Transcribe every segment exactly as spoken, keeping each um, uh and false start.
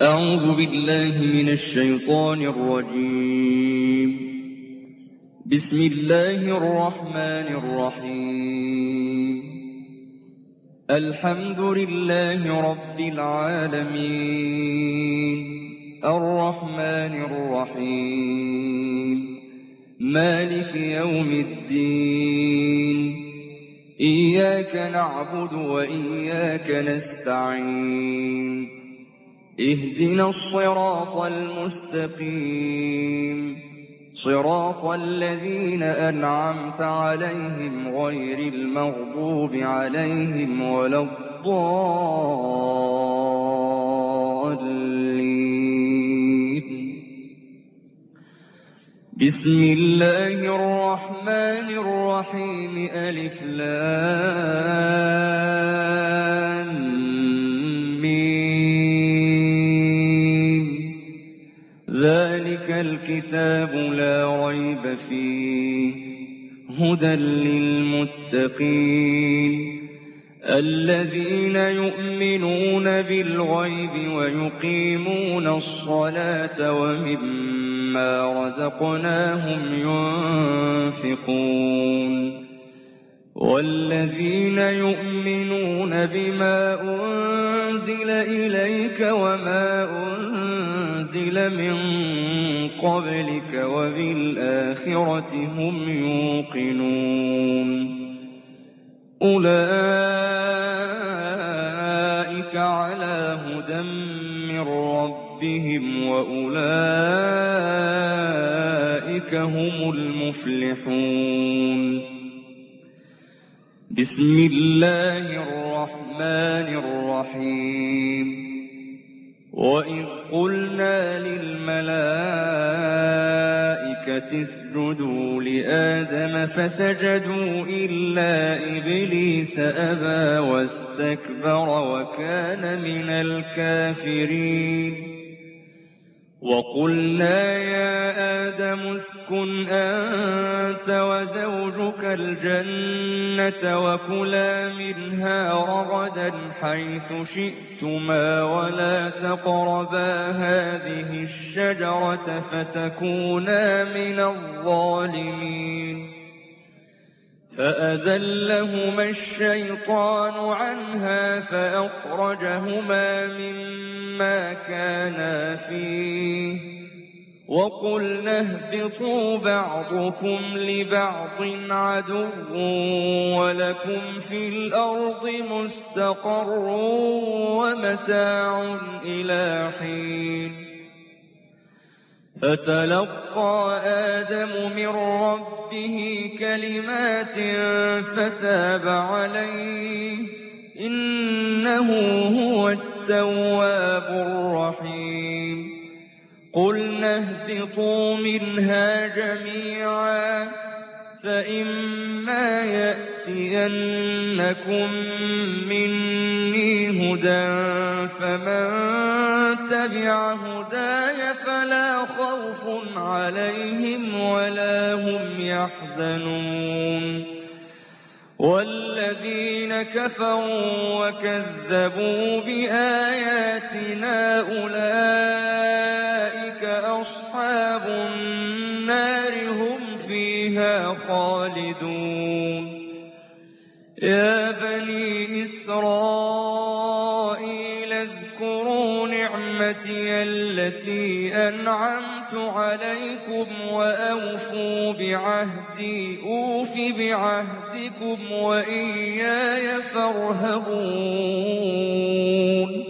أعوذ بالله من الشيطان الرجيم. بسم الله الرحمن الرحيم. الحمد لله رب العالمين، الرحمن الرحيم، مالك يوم الدين. إياك نعبد وإياك نستعين. اهدنا الصراط المستقيم، صراط الذين أنعمت عليهم غير المغضوب عليهم ولا الضالين. بسم الله الرحمن الرحيم. ألف لام ميم. ذلك الكتاب لا ريب فيه هدى للمتقين الذين يؤمنون بالغيب ويقيمون الصلاة ومما رزقناهم ينفقون والذين يؤمنون بما أنزل إليك وما أنزل من قبلك وبالآخرة هم يوقنون. أولئك على هدى من ربهم وأولئك هم المفلحون. بسم الله الرحمن الرحيم. وإذ قلنا للملائكة اسجدوا لآدم فسجدوا إلا إبليس أبى واستكبر وكان من الكافرين. وقلنا يا آدم اسكن أنت وزوجك الجنة وكلا منها رغدا حيث شئتما ولا تقربا هذه الشجرة فتكونا من الظالمين. فأزلهما الشيطان عنها فأخرجهما مما كانا فيه وقلنا اهبطوا بعضكم لبعض عدو ولكم في الأرض مستقر ومتاع إلى حين. فتلقى آدم من ربه كلمات فتاب عليه إنه هو التواب الرحيم. قلنا اهبطوا منها جميعا فإما يأتينكم مني هدى فمن تبع هداي فلا خوف عليهم ولا هم يحزنون. والذين كفروا وكذبوا بآياتنا أولئك أصحاب النار هم فيها خالدون. يا بني إسرائيل اذكروا نعمتي التي أنعمت عليكم وأوفوا بعهدي أوف بعهدكم وإياي فارهبون.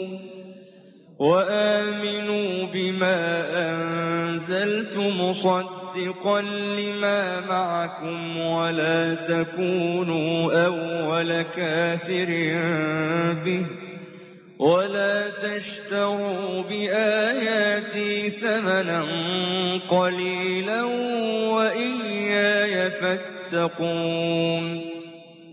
وآمنوا بما أنزلت مصدقا لما معكم ولا تكونوا أول كافر به ولا تشتروا بآياتي ثمنا قليلا وإياي فاتقون.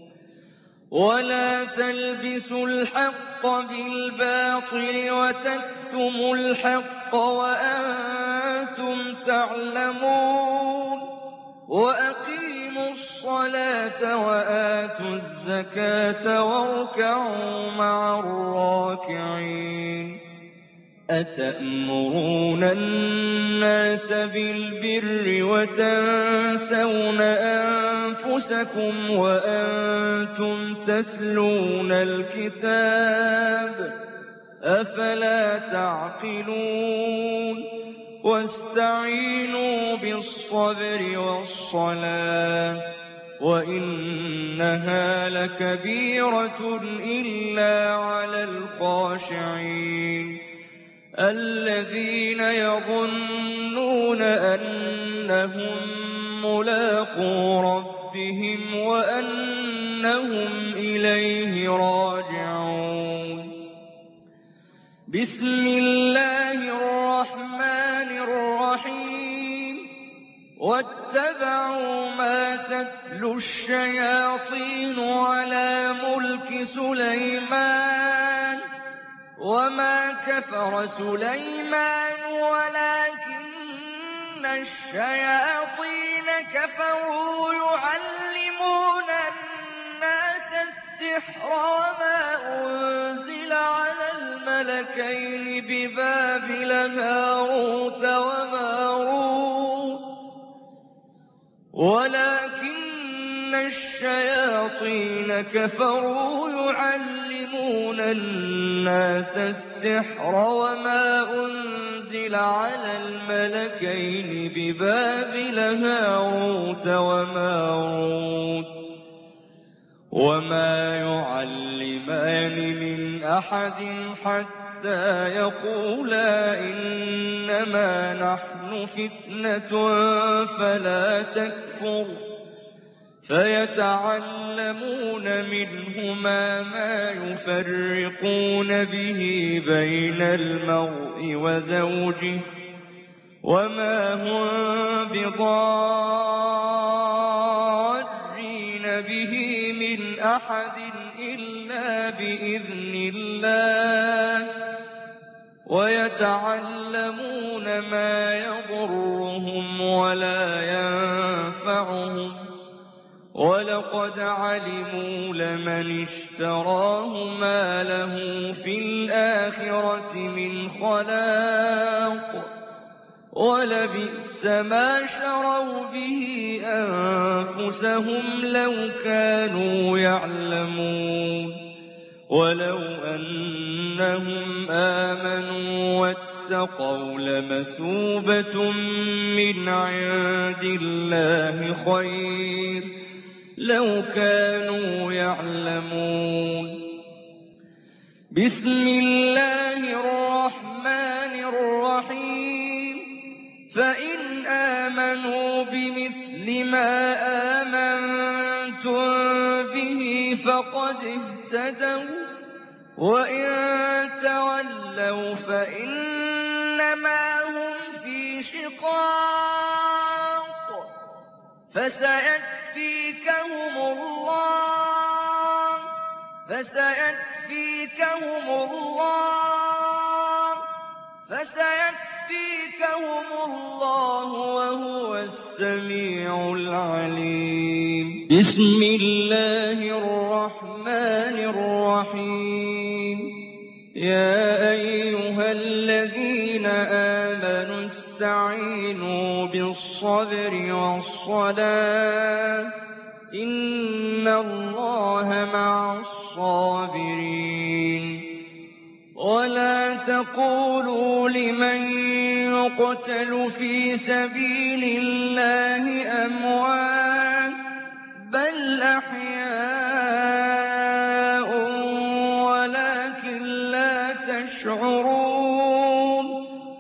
ولا تلبسوا الحق بالباطل وتكتموا الحق وأنتم تعلمون. وأقيموا الصلاة وآتوا الزكاة واركعوا مع الراكعين. أتأمرون الناس بالبر وتنسون أنفسكم وأنتم تتلون الكتاب أفلا تعقلون واستعينوا بالصبر والصلاة وإنها لكبيرة إلا على الخاشعين الذين يظنون أنهم ملاقو ربهم وأنهم إليه راجعون بسم الله الرحمن الرحيم واتبعوا ما تتلو الشياطين على ملك سليمان وما كفر سليمان ولكن الشياطين كفروا يعلمون الناس السحر وما أنزل على الملكين ببابل هاروت وماروت ولكن الشياطين كفروا يعلمون الناس السحر وما أنزل على الملكين ببابل هاروت وماروت وما يعلمان من أحد حتى يقولا إنما نحن فتنة فلا تكفر فيتعلمون منهما ما يفرقون به بين المرء وزوجه وما هم بضارين به من أحد إلا بإذن الله ويتعلمون ما يضرهم ولا ينفعهم ولقد علموا لمن اشتراه ما له في الآخرة من خلاق ولبئس ما شروا به أنفسهم لو كانوا يعلمون ولو أنهم آمنوا واتقوا لمثوبة من عند الله خير لو كانوا يعلمون بسم الله الرحمن الرحيم فإن آمنوا بمثل ما آمنتم به فقد اهتدوا وإن تولوا فإنما هم في شقاق فسيكفيكهم الله فسيكفيكهم الله فسيكفيكهم الله وهو السميع العليم بسم الله الرحمن الرحيم يا أيها الذين آمنوا استعينوا بالصبر والصلاة إن الله مع الصابرين ولا تقولوا لمن يقتل في سبيل الله أموات بل أحياء ولكن لا تشعرون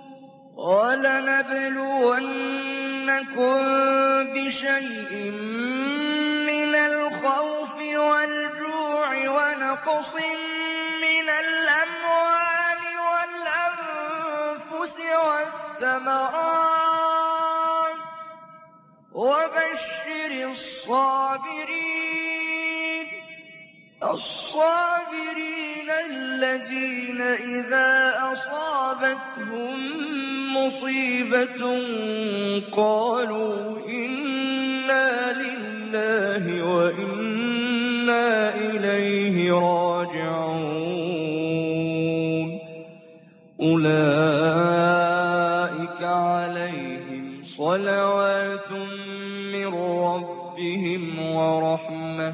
ولنبلونكم بشيء من الخوف والجوع ونقص من الأموال والأنفس والثمرات وبشر الصابرين الصابرين الذين إذا أصابتهم مصيبة قالوا إنا لله وإنا إليه راجعون أولئك عليهم صلوات من ربهم ورحمة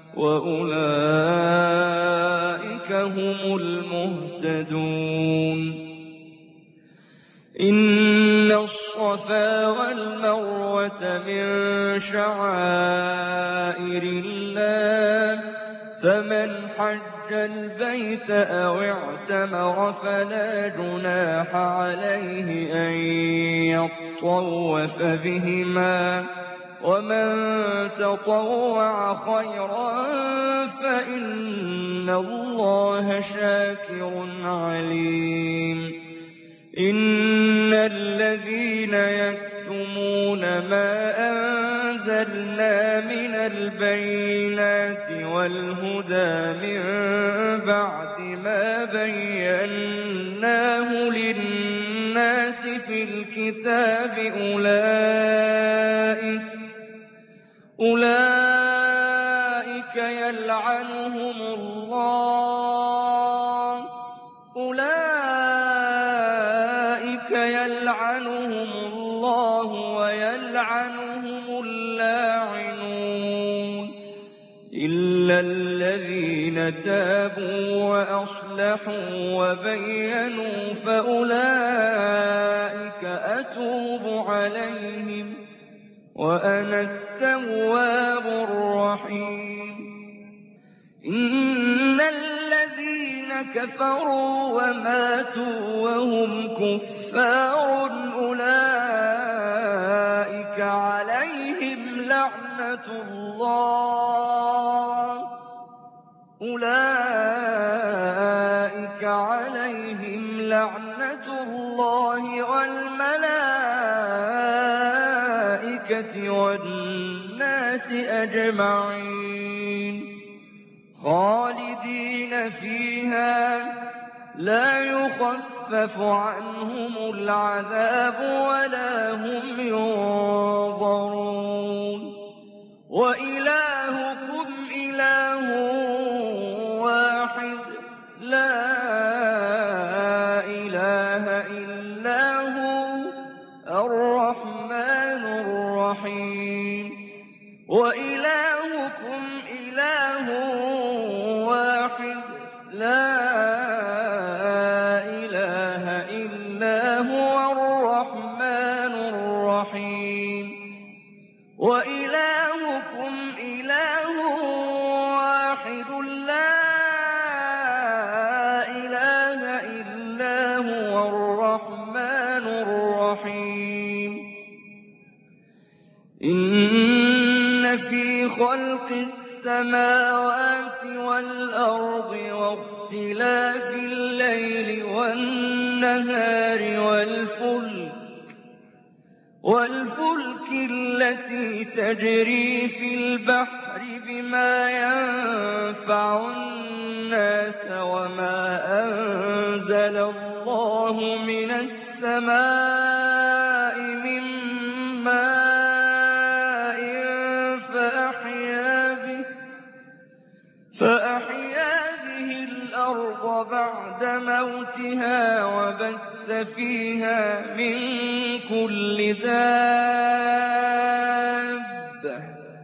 وأولئك هم المهتدون إن الصفا والمروة من شعائر الله فمن حج البيت أو اعتمر فلا جناح عليه أن يطوف بهما ومن تطوع خيرا فإن الله شاكر عليم إن الذين يكتمون ما أنزلنا من البينات والهدى من بعد ما بيناه للناس في الكتاب أولئك أولئك يلعنهم الله أولئك يلعنهم الله ويلعنهم اللاعنون إلا الذين تابوا وأصلحوا وبينوا فأولئك أتوب عليهم وأنا التواب الرحيم إن الذين كفروا وماتوا وهم كفار أولئك عليهم لعنة الله أولئك عليهم لعنة الله والملائكة والناس أجمعين خالدين فيها لا يخفف عنهم العذاب ولا هم ينظرون وإلهكم إله واحد لا إله إلا هو الرحمن الرحيم وإلهكم إله واحد لا إله إلا هو الرحمن الرحيم وإلهكم إله واحد لا إله إلا هو الرحمن الرحيم إن في خلق السماوات والأرض واختلاف الليل والنهار والفلك والفلك التي تجري في البحر بما ينفع الناس وما أنزل الله من السماء من ماء فأحيا به فأحيا به الأرض بعد موتها وبث فيها من كل دابة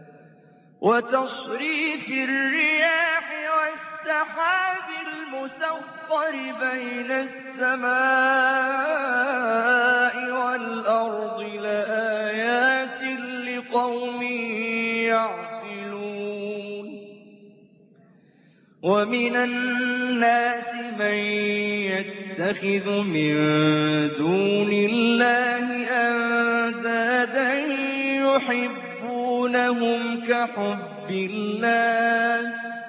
وتصريف الرياح والسحاب المسخر بين السماء والأرض لآيات لقوم يعقلون ومن الناس من يتخذ من دون الله أندادا يحبونهم كحب الله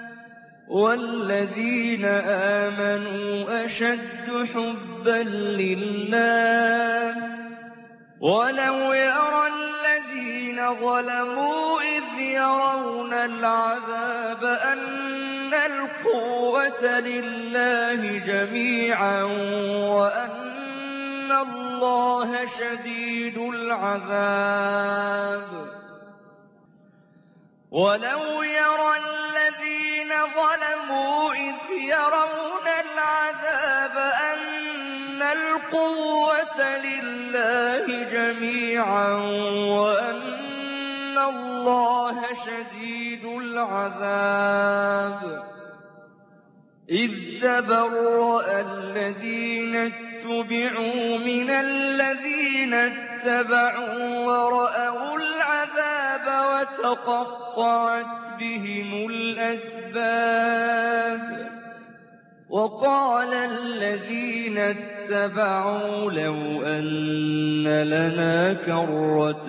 والذين آمنوا أشد حبا لله ولو يرى الذين ظلموا إذ يرون العذاب أن القوة لله جميعا وأن الله شديد العذاب ولو يرى الذين ظلموا إذ يرون العذاب أن القوة لله جميعا وأن الله شديد العذاب. إذ تبرأ الذين اتبعوا من الذين اتبعوا ورأوا العذاب وتقطعت بهم الأسباب. وقال الذين اتبعوا لو أن لنا كرة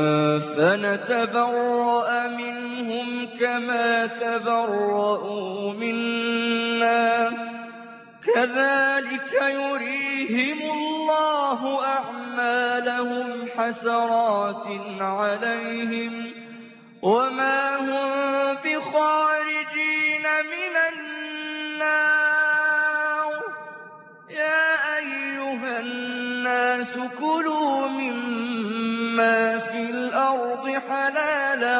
فنتبرأ منهم كما تبرؤوا منا كذلك يريهم الله أعمالهم حسرات عليهم وما هم بخارجين من النار. يا أيها الناس كلوا مما في الأرض حلالا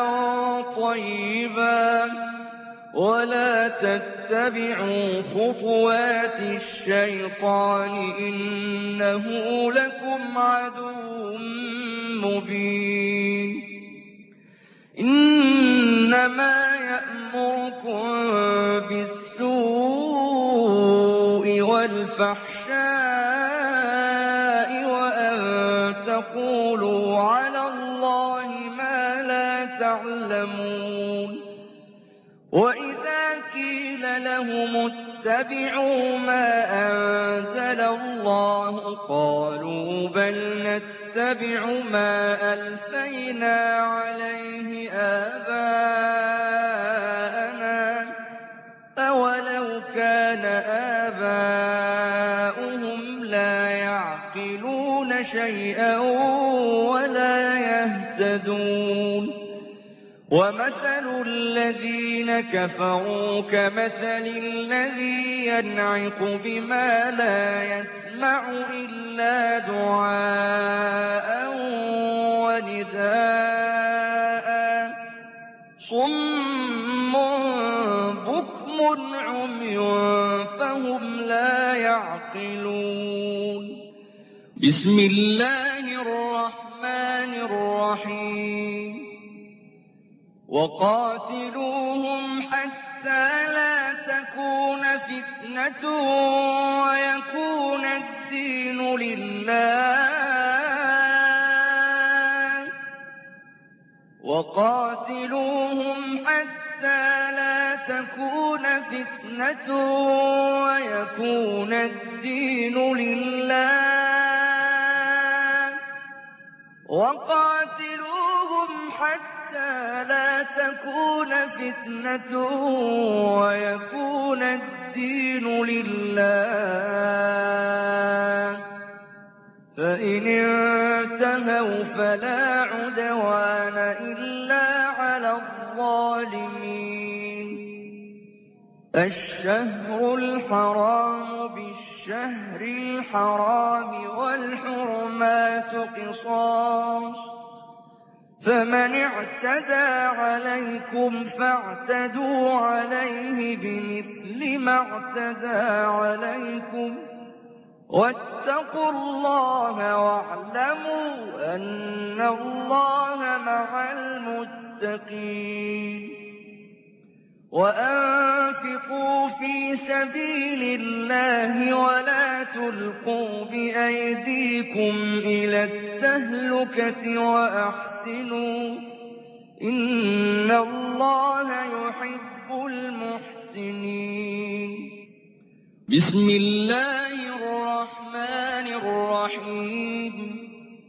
طيبا ولا تتبعوا خطوات الشيطان إنه لكم عدو مبين. إنما يأمركم بالسوء والفحشاء وأن تقولوا على الله ما لا تعلمون. وإذا قيل لهم اتبعوا ما أنزل الله قالوا بل نتبع ما ألفينا عليه آباءنا أولو كان آباؤهم لا يعقلون شيئا ولا يهتدون. ومثل الذين كفروا كمثل الذي ينعق بما لا يسمع إلا دعاء ونداء صم بكم عمي فهم لا يعقلون. بسم الله الرحمن الرحيم. وقاتلوهم حتى لا تكون فتنة ويكون الدين لله وقاتلوهم حتى لا تكون فتنة ويكون الدين لله وقاتلوهم حتى لا تكون فتنة ويكون الدين لله فإن انتهوا فلا عدوان إلا على الظالمين. الشهر الحرام بالشهر الحرام والحرمات قصاص فمن اعتدى عليكم فاعتدوا عليه بمثل ما اعتدى عليكم واتقوا الله واعلموا أن الله مع المتقين. وأنفقوا في سبيل الله ولا تلقوا بأيديكم إلى التهلكة وأحسنوا إن الله يحب المحسنين. بسم الله الرحمن الرحيم.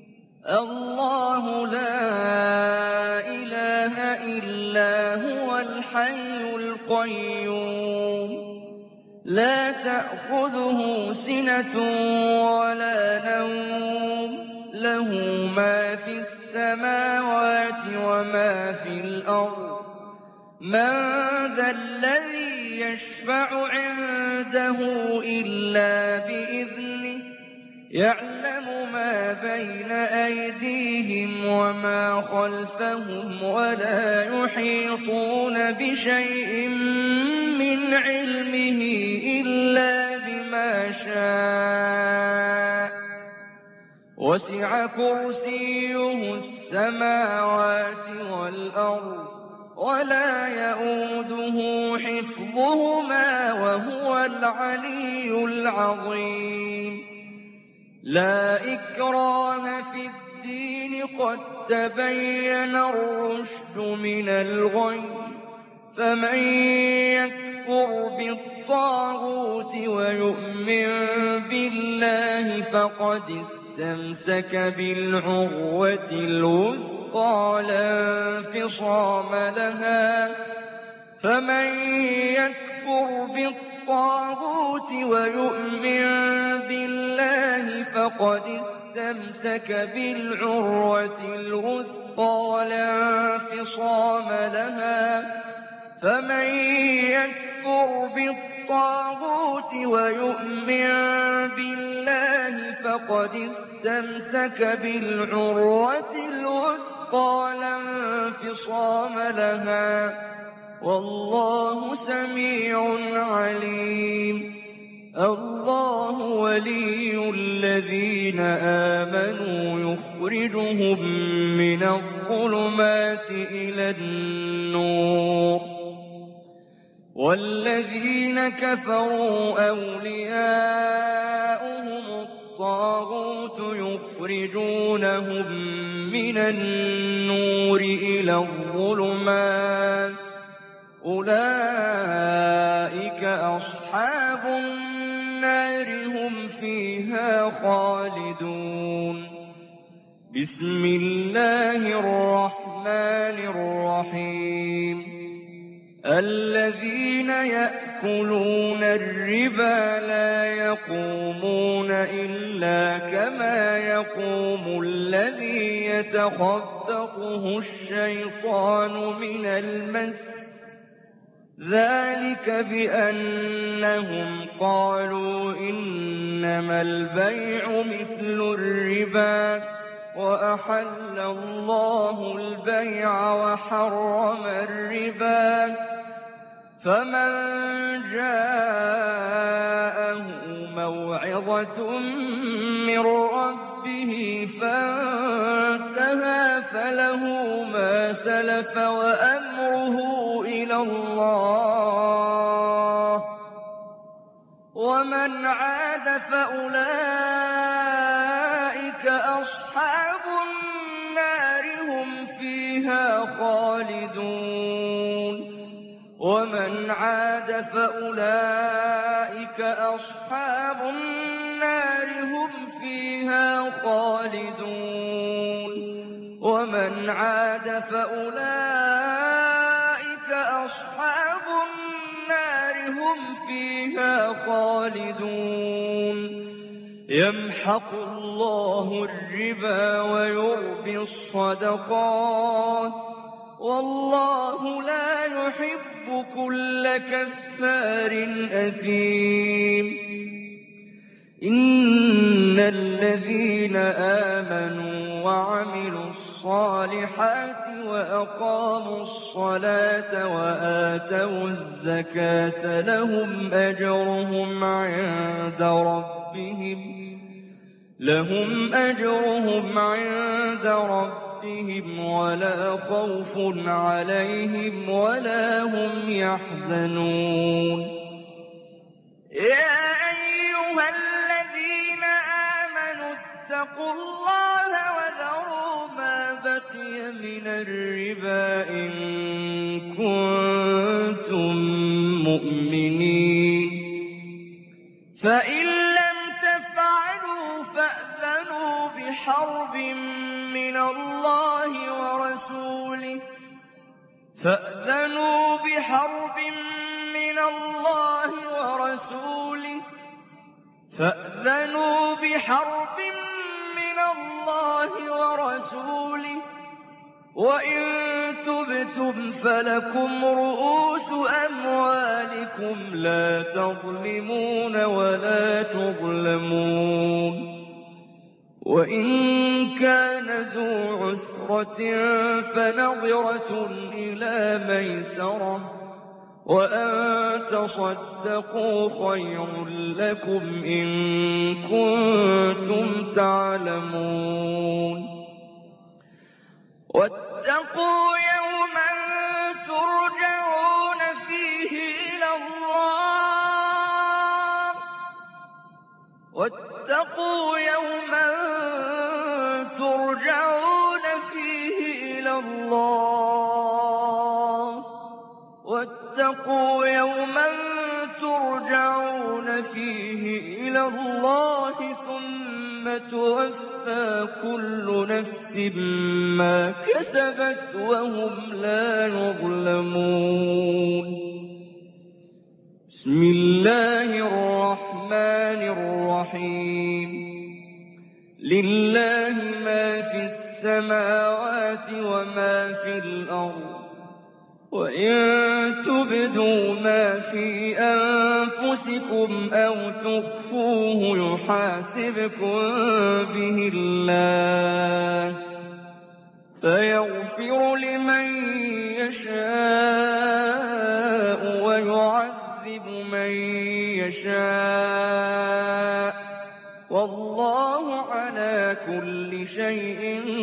الله لا إله إلا هو الحي القيوم لا تأخذه سنة ولا نوم له ما في السماوات وما في الأرض من ذا الذي يشفع عنده إلا بإذنه يعلم ما بين أيديهم وما خلفهم ولا يحيطون بشيء من علمه إلا بما شاء وسع كرسيه السماوات والأرض ولا يئوده حفظهما وهو العلي العظيم لا إكراه في الدين قد تبين الرشد من الغي فمن يكفر بالطاغوت ويؤمن بالله فقد استمسك بالعروة الوثقى لا انفصام لها فمن يكفر بالطاغوت ويؤمن بالله فقد استمسك بالعروة الوثقى لا انفصام لها فمن يكفر بالطاغوت ويؤمن بالله فقد استمسك بالعروة الوثقى لا انفصام لها والله سميع عليم الله ولي الذين آمنوا يخرجهم من الظلمات إلى النور والذين كفروا أولياؤهم الطاغوت يخرجونهم من النور إلى الظلمات أولئك أصحاب النار هم فيها خالدون بسم الله الرحمن الرحيم الذين يأكلون الربا لا يقومون إلا كما يقوم الذي يتخبطه الشيطان من المس ذلك بأنهم قالوا إنما البيع مثل الربا وأحل الله البيع وحرم الربا فمن جاءه موعظة من ربه فانتهى فله ما سلف وأمره إلى الله ومن عاد فأولئك أصحاب النار هم فيها خالدون ومن عاد فأولئك أصحاب النار هم فيها خالدون ومن عاد فأولئك أصحاب النار هم فيها خالدون يمحق الله الربا ويربي الصدقات والله لا يحب كل كفار أثيم إن الذين آمنوا وعملوا الصالحات وأقاموا الصلاة وآتوا الزكاة لهم أجرهم عند ربهم لهم أجرهم عند ربهم ولا خوف عليهم ولا هم يحزنون يا أيها الذين آمنوا اتقوا الله وذروا ما بقي من الربا إن كنتم مؤمنين فإن لم تفعلوا فأذنوا بحرب من الله ورسوله فأذنوا بحرب من الله ورسوله فأذنوا بحرب من الله ورسوله وإن تبتم فلكم رؤوس أموالكم لا تظلمون ولا تظلمون وإن كان ذو عسرة فنظرة إلى ميسرة وأن تصدقوا خير لكم إن كنتم تعلمون واتقوا يوما ترجعون فيه إلى الله واتقوا يوما ترجعون فيه إلى الله واتقوا يوما ترجعون فيه إلى الله ثم توفى كل نفس ما كسبت وهم لا يظلمون بسم الله الرحمن الرحيم لله ما في السماوات وما في الأرض وإن تبدوا ما في أنفسكم أو تخفوه يحاسبكم به الله فيغفر لمن يشاء ويعذب من يشاء والله على كل شيء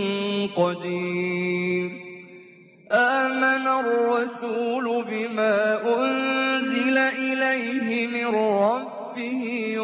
قدير آمن الرسول بما أنزل إليه من ربه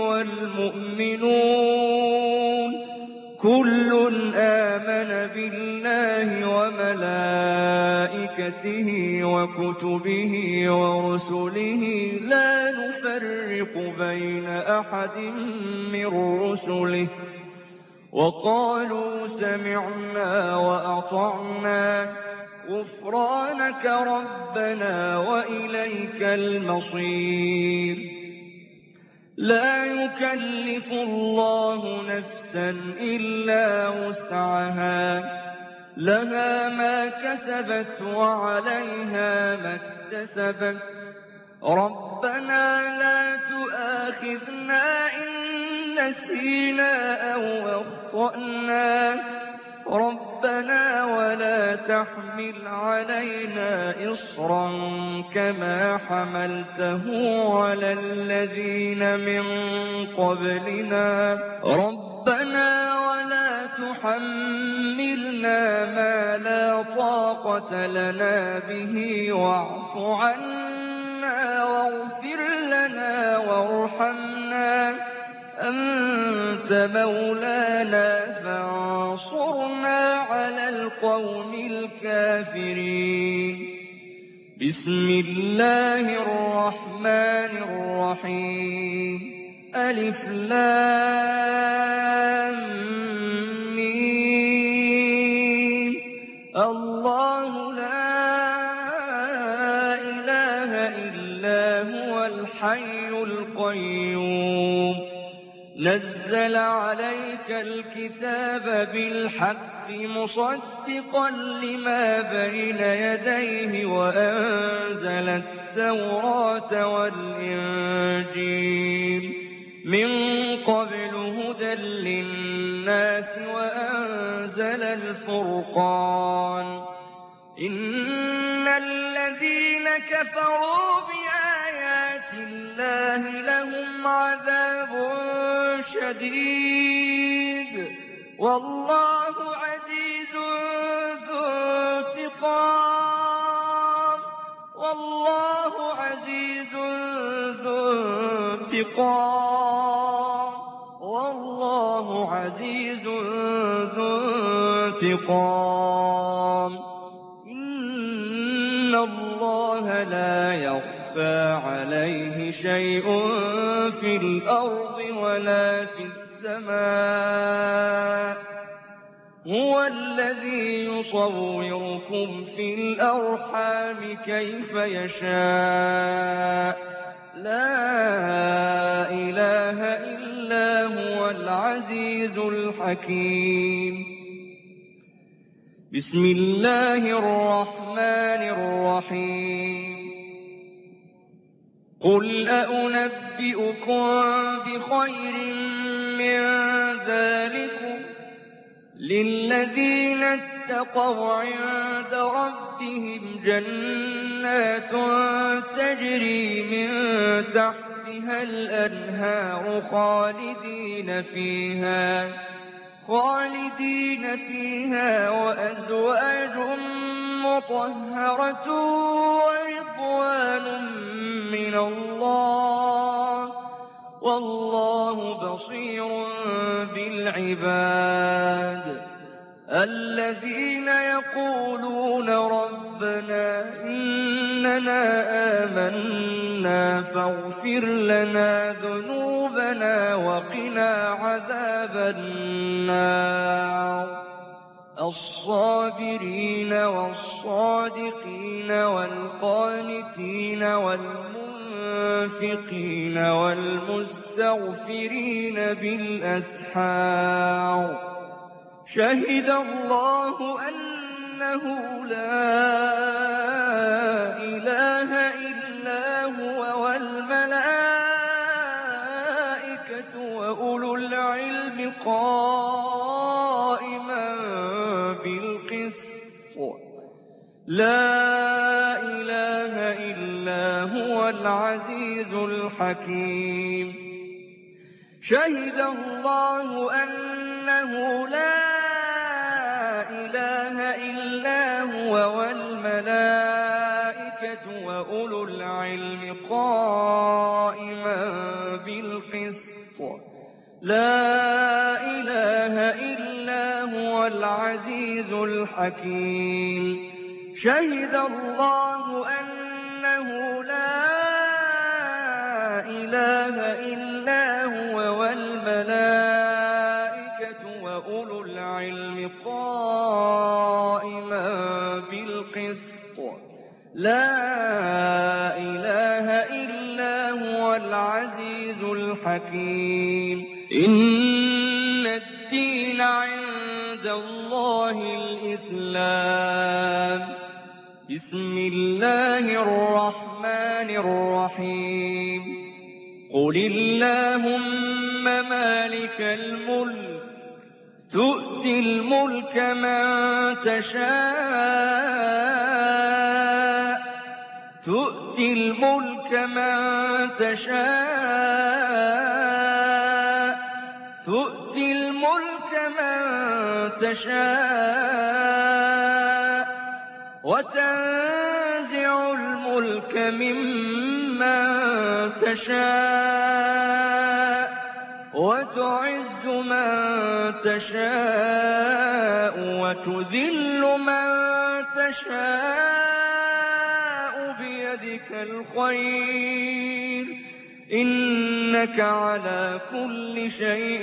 والمؤمنون كل آمن بالله وملائكته وكتبه ورسله لا نفرق بين أحد من رسله وقالوا سمعنا وأطعنا غفرانك ربنا وإليك المصير لا يكلف الله نفسا إلا وسعها لها ما كسبت وعليها ما اكتسبت ربنا لا تؤاخذنا إن نسينا أو أخطأنا ربنا ولا تحمل علينا إصرا كما حملته على الذين من قبلنا ربنا ولا تحملنا ما لا طاقة لنا به واعف عنا واغفر لنا وارحمنا أنت مولانا فانصرنا على القوم الكافرين بسم الله الرحمن الرحيم ألف لام ميم الله لا إله إلا هو الحي القيوم نزل عليك الكتاب بالحق مصدقا لما بين يديه وأنزل التوراة والإنجيل من قبل هدى للناس وأنزل الفرقان إن الذين كفروا بآيات الله لهم عذاب شديد والله عزيز ذو انتقام والله عزيز ذو انتقام والله عزيز ذو انتقام إن الله لا يخفى عليه شيء في الأرض ولا في السماء هو الذي يصوركم في الأرحام كيف يشاء لا إله إلا هو العزيز الحكيم بسم الله الرحمن الرحيم قل أأنبئكم بخير من ذلكم للذين اتقوا اتقوا عند ربهم جنات تجري من تحتها الأنهار خالدين فيها خالدين فيها وأزواج مطهرة ورضوان من الله والله بصير بالعباد الذين يقولون ربنا إننا آمنا فاغفر لنا ذنوبنا وقنا عذاب النار الصابرين والصادقين والقانتين والمنفقين والمستغفرين بالأسحار شهد الله أنه لا إله إلا هو والملائكة وأولو العلم قائما بالقسط لا إله إلا هو العزيز الحكيم شهد الله أنه لا إله إلا هو والملائكة وأولو العلم قائما بالقسط لا إله إلا هو العزيز الحكيم شهد الله أنه لا إله إلا هو والملائكة وأولو العلم قائما بالقسط لا إله إلا هو العزيز الحكيم إن الدين عند الله الإسلام بسم الله الرحمن الرحيم قل اللهم مالك الملك تؤتي الملك من تشاء تؤتي الملك من تشاء تؤتي الملك من تشاء وتنزع الملك ممن تشاء وتعز من تشاء وتذل من تشاء بيدك الخير إنك على كل شيء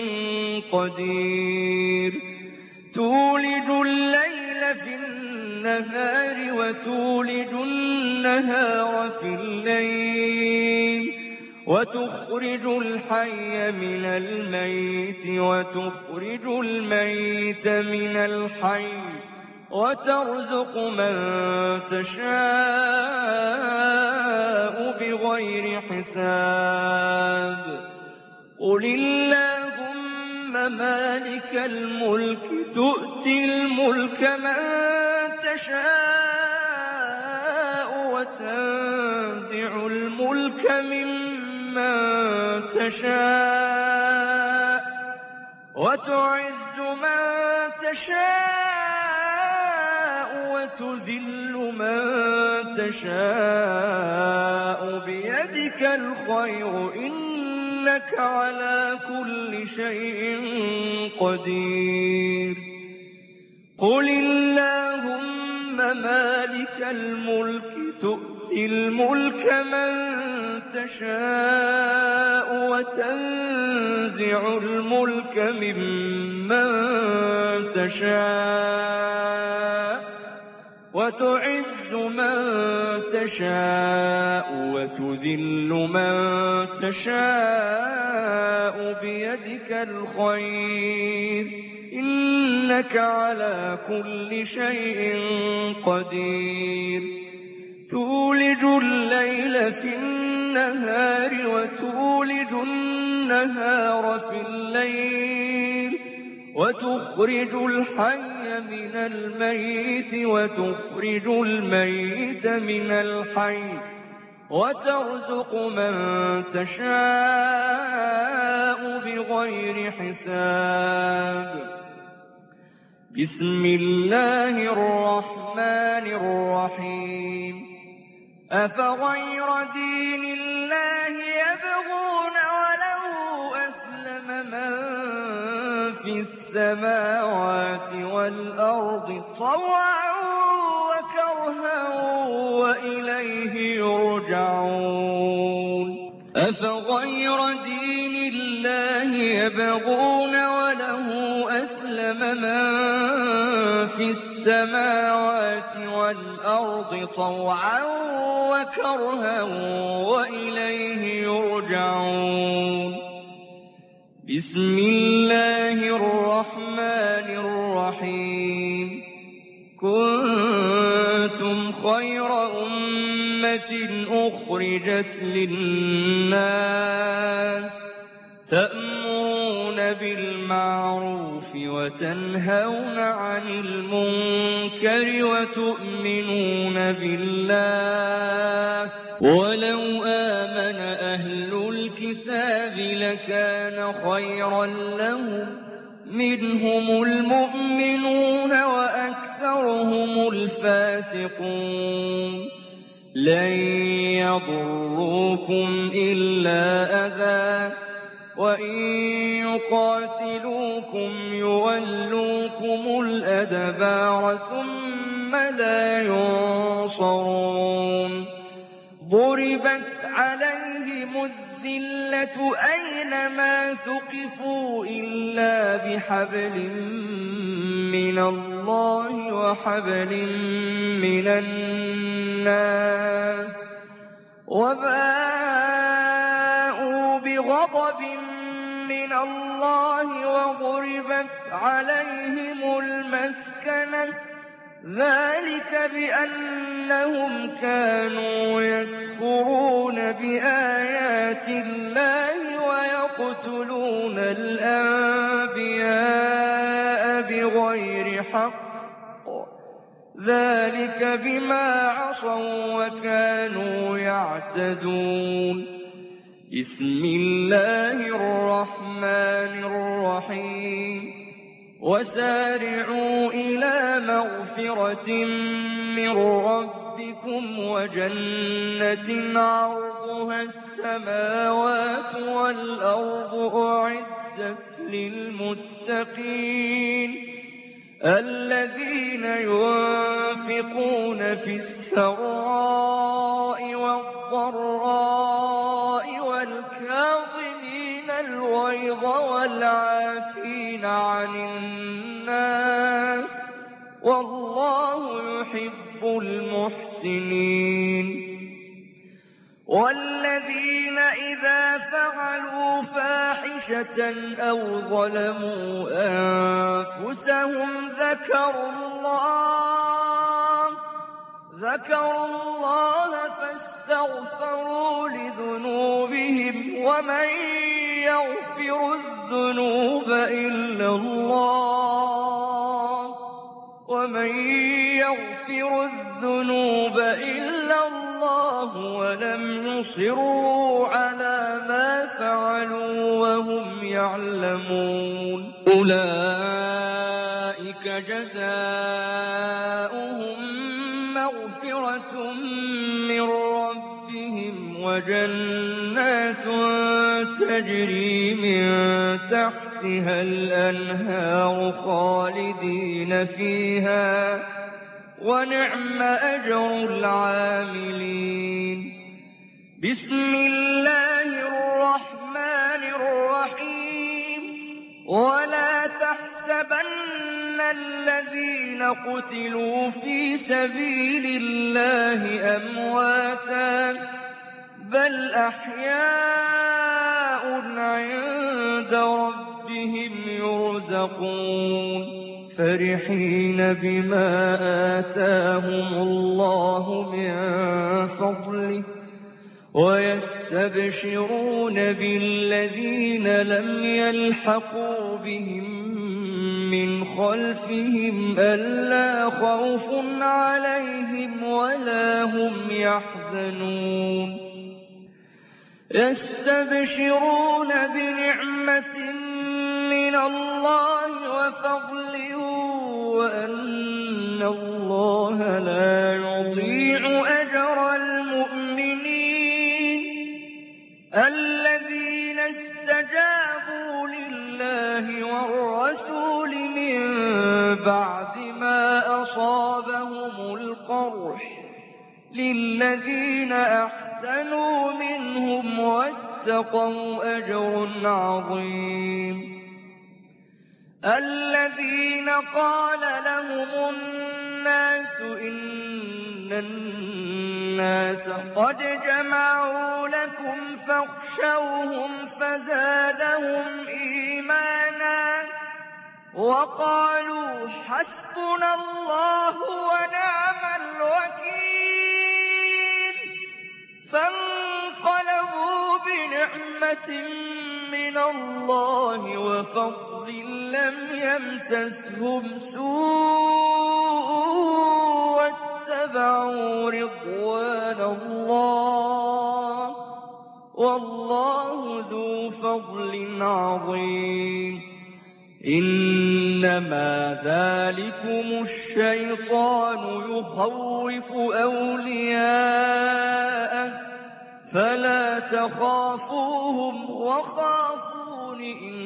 قدير تولج الليل في النهار وتولج النهار في الليل وتخرج الحي من الميت وتخرج الميت من الحي وترزق من تشاء بغير حساب قل اللهم مالك الملك تؤتي الملك من تشاء وتنزع الملك ممن تشاء وتعز من تشاء وتذل من تشاء بيدك الخير إنك على كل شيء قدير قل اللهم مالك الملك تؤتي الملك من تشاء وتنزع الملك ممن تشاء وتعز من تشاء وتذل من تشاء بيدك الخير إنك على كل شيء قدير تولج الليل في النهار وتولج النهار في الليل وتخرج الحي من الميت وتخرج الميت من الحي وترزق من تشاء بغير حساب. بسم الله الرحمن الرحيم. أفغير دين الله يبغون وله أسلم من في السماوات والأرض طوعا وكرها وإليه يرجعون. أفغير دين الله يبغون وله أسلم من في السماوات والأرض طوعا وكرها وإليه يرجعون. بسم الله الرحمن الرحيم. كنتم خير أمة أخرجت للناس تأمرون بالمعروف وتنهون عن المنكر وتؤمنون بالله ولو آمن أهل الكتاب لكان خيرا لهم منهم المؤمنون وأكثرهم الفاسقون. لن يضروكم إلا أذى وإن يقاتلوكم يولوكم الأدبار ثم لا ينصرون. ضربت عليهم الذلة أينما ثقفوا إلا بحبل من الله وحبل من الناس وباءوا بغضب من الله وضربت عليهم المسكنة ذلك بأنهم كانوا يكفرون بآيات الله ويقتلون الأنبياء بغير حق ذلك بما عصوا وكانوا يعتدون. بسم الله الرحمن الرحيم. وسارعوا إلى مغفرة من ربكم وجنة عرضها السماوات والأرض أعدت للمتقين الذين ينفقون في السراء والضراء والكاظمين الغيظ والعافين عن الناس والله يحب المحسنين. والذين إذا فعلوا فاحشة أو ظلموا أنفسهم ذكروا الله ذكروا الله فاستغفروا لذنوبهم ومن يغفر الذنوب إلا الله ومن يغفر الذنوب إلا الله ولم يصروا على ما فعلوا وهم يعلمون. أولئك جزاؤهم مغفرة من ربهم وجنات تجري من تحتها الأنهار خالدين فيها ونعم أجر العاملين. بسم الله الرحمن الرحيم. ولا تحسبن الذين قتلوا في سبيل الله أمواتا بل أحياء عند ربهم يرزقون فرحين بما آتاهم الله من فضله ويستبشرون بالذين لم يلحقوا بهم من خلفهم ألا خوف عليهم ولا هم يحزنون يستبشرون بنعمة من الله وفضل وأن الله لا يضيع أجر المؤمنين الذين استجابوا لله والرسول من بعد ما أصابهم القرح للذين أحسنوا منهم واتقوا أجر عظيم الذين قال لهم الناس إن الناس قد جمعوا لكم فاخشوهم فزادهم إيمانا وقالوا حسبنا الله ونعم الوكيل فانقلبوا بنعمة من الله وفضل لم يمسسهم سوء واتبعوا رضوان الله والله ذو فضل عظيم إنما ذلكم الشيطان يخوف أولياءه فلا تخافوهم وخافون إن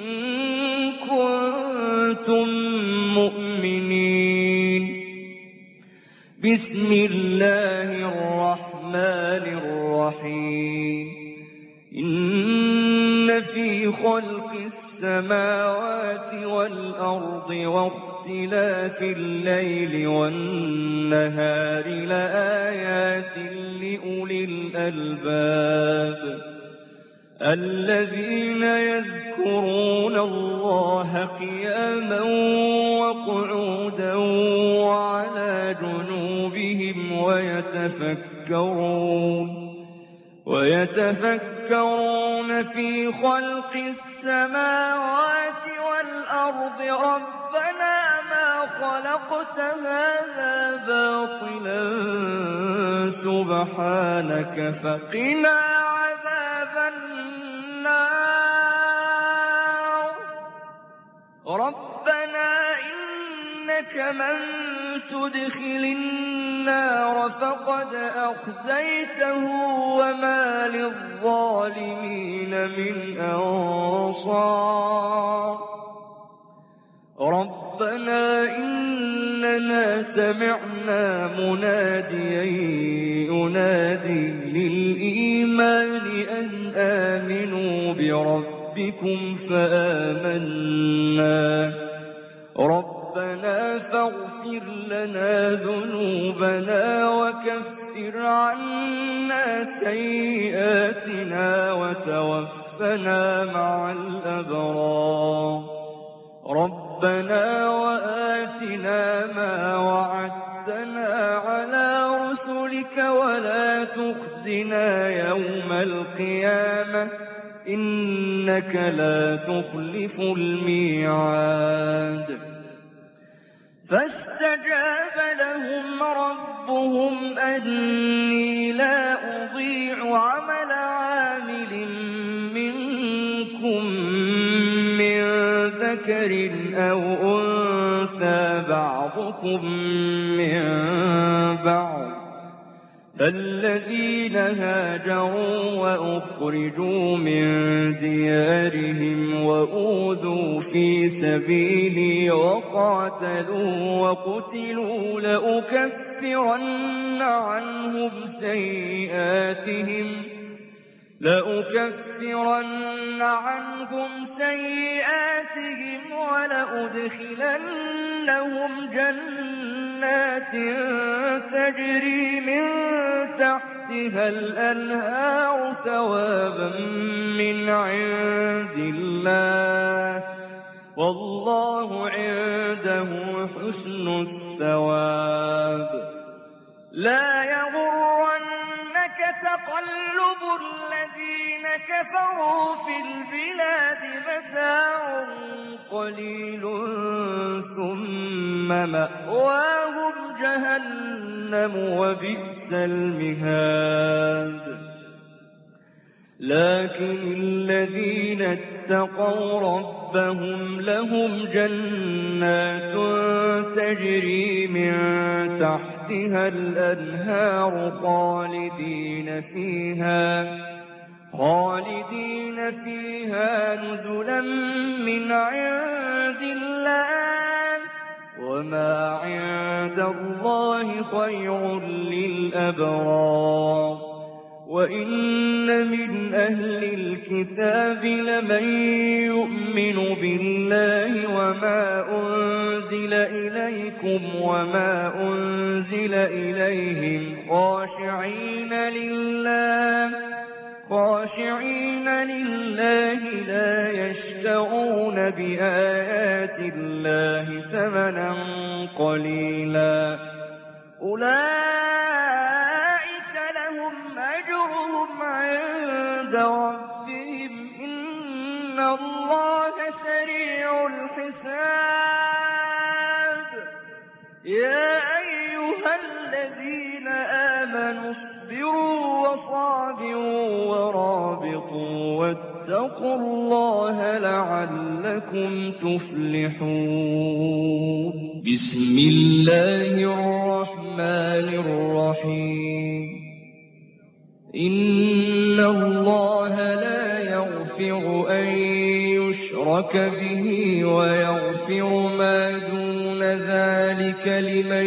كنتم مؤمنين بسم الله الرحمن الرحيم إن في خلق السماوات والأرض واختلاف الليل والنهار لآيات لأولي الألباب الذين يذكرون الله قياما وقعودا وعلى جنوبهم ويتفكرون ويتفكرون في خلق السماوات والأرض ربنا ما خلقت هذا باطلا سبحانك فقنا عذاب النار ربنا إنك من تدخل النار فقد أخزيته وما للظالمين من أنصار ربنا إننا سمعنا مناديا ينادي للإيمان أن آمنوا بربكم فآمنا ربنا فاغفر لنا ذنوبنا وكفر عنا سيئاتنا وتوفنا مع الأبرار ربنا وآتنا ما وعدتنا على رسلك ولا تخزنا يوم القيامة إنك لا تخلف الميعاد فاستجاب لهم ربهم أني لا أضيع عمل عامل منكم من ذكر أو أنثى بعضكم من بعض فالذين هاجروا وأخرجوا من ديارهم وأوذوا في سبيلي وقاتلوا وقتلوا لأكفرن عنهم سيئاتهم لأكفرن عنهم سيئاتهم ولأدخلنهم جنات تجري من تحتها الأنهار ثوابا من عند الله والله عنده حسن الثواب لا يغرنك تقلب الذين كفروا في البلاد متاع قليل ثم مأواهم جهنم وبئس المهاد لكن الذين اتقوا ربهم لهم جنات تجري من تحتها الأنهار خالدين فيها خالدين فيها نزلا من عند الله وما عند الله خير للأبرار وإن من أهل الكتاب لمن يؤمن بالله وما أنزل إليكم وما أنزل إليهم خاشعين لله خاشعين لله لا يشترون بآيات الله ثمنا قليلا أولئك لهم أجرهم عند ربهم إن الله سريع الحساب يا أيها الذين آمنوا اصبروا وصابروا ورابطوا واتقوا الله لعلكم تفلحون بسم الله الرحمن الرحيم إن الله لا يغفر أن يشرك به ويغفر ما دون ذلك لمن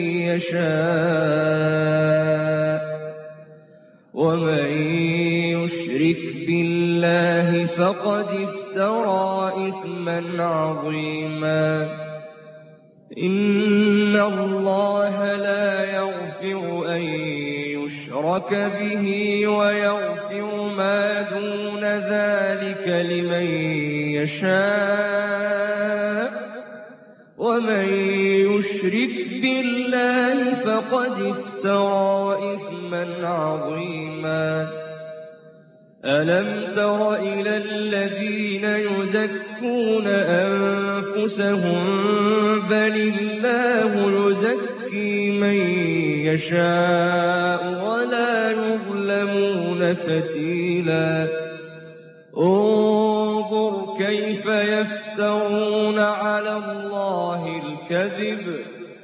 يشاء ومن يشرك بالله فقد افترى إثما عظيما إن الله لا يغفر أن يشرك به ويغفر ما دون ذلك لمن يشاء ومن يشرك بالله فقد افترى إثما عظيما ألم تر إلى الذين يزكون أنفسهم بل الله يزكي من يشاء ولا يظلمون فتيلا انظر كيف يفترون على الله الكذب